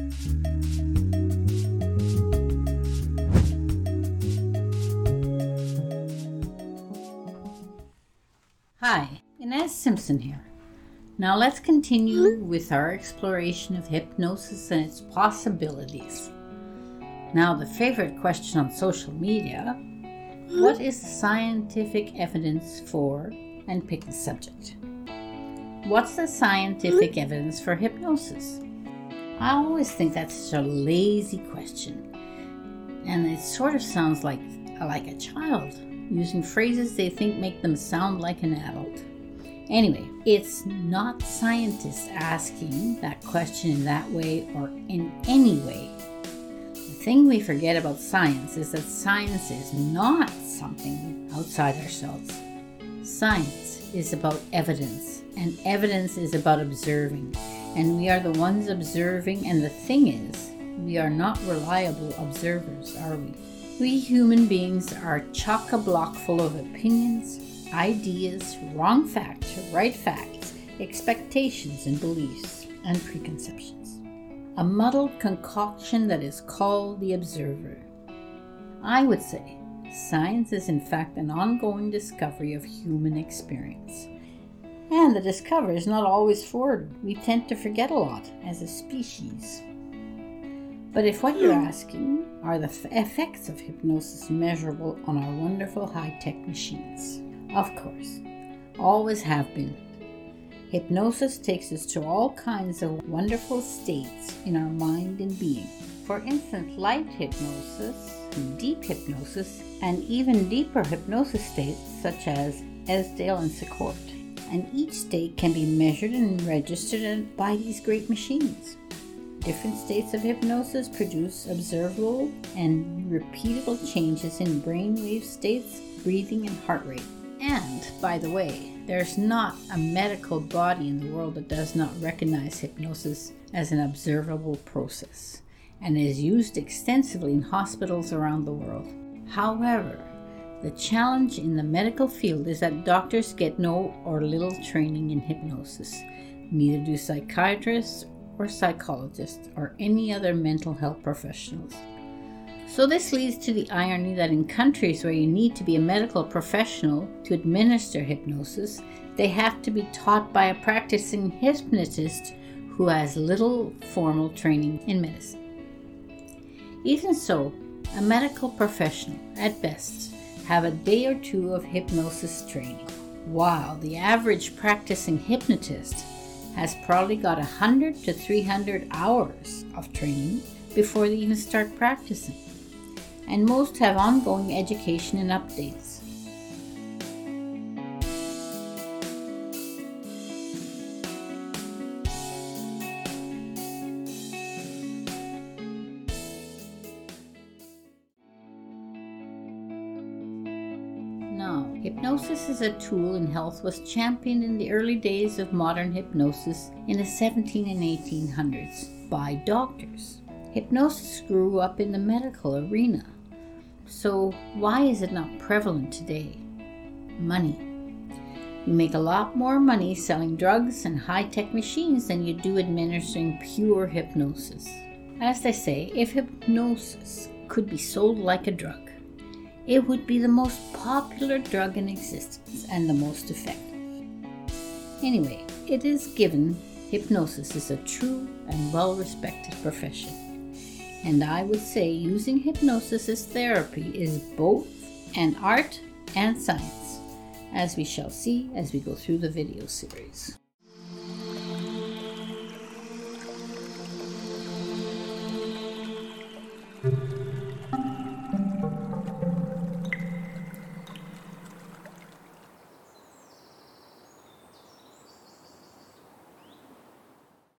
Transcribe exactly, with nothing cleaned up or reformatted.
Hi, Inez Simpson here. Now let's continue with our exploration of hypnosis and its possibilities. Now the favorite question on social media, what is the scientific evidence for, and pick the subject. What's the scientific evidence for hypnosis? I always think that's such a lazy question, and it sort of sounds like, like a child, using phrases they think make them sound like an adult. Anyway, it's not scientists asking that question in that way or in any way. The thing we forget about science is that science is not something outside ourselves. Science is about evidence, and evidence is about observing, and we are the ones observing, and the thing is, we are not reliable observers, are we? We human beings are chock-a-block full of opinions, ideas, wrong facts, right facts, expectations and beliefs, and preconceptions. A muddled concoction that is called the observer. I would say science is in fact an ongoing discovery of human experience. And the discovery is not always forward. We tend to forget a lot as a species. But if what you're asking are the f- effects of hypnosis measurable on our wonderful high-tech machines, of course, always have been. Hypnosis takes us to all kinds of wonderful states in our mind and being. For instance, light hypnosis, deep hypnosis, and even deeper hypnosis states such as Esdale and Secord. And each state can be measured and registered by these great machines. Different states of hypnosis produce observable and repeatable changes in brainwave states, breathing, and heart rate. And, by the way, there's not a medical body in the world that does not recognize hypnosis as an observable process, and is used extensively in hospitals around the world. However, the challenge in the medical field is that doctors get no or little training in hypnosis. Neither do psychiatrists or psychologists or any other mental health professionals. So this leads to the irony that in countries where you need to be a medical professional to administer hypnosis, they have to be taught by a practicing hypnotist who has little formal training in medicine. Even so, a medical professional, at best, have a day or two of hypnosis training, while the average practicing hypnotist has probably got one hundred to three hundred hours of training before they even start practicing. And most have ongoing education and updates. Now, hypnosis as a tool in health was championed in the early days of modern hypnosis in the seventeen and eighteen hundreds by doctors. Hypnosis grew up in the medical arena. So why is it not prevalent today? Money. You make a lot more money selling drugs and high-tech machines than you do administering pure hypnosis. As they say, if hypnosis could be sold like a drug, it would be the most popular drug in existence and the most effective. Anyway, it is given hypnosis is a true and well-respected profession. And I would say using hypnosis as therapy is both an art and science, as we shall see as we go through the video series.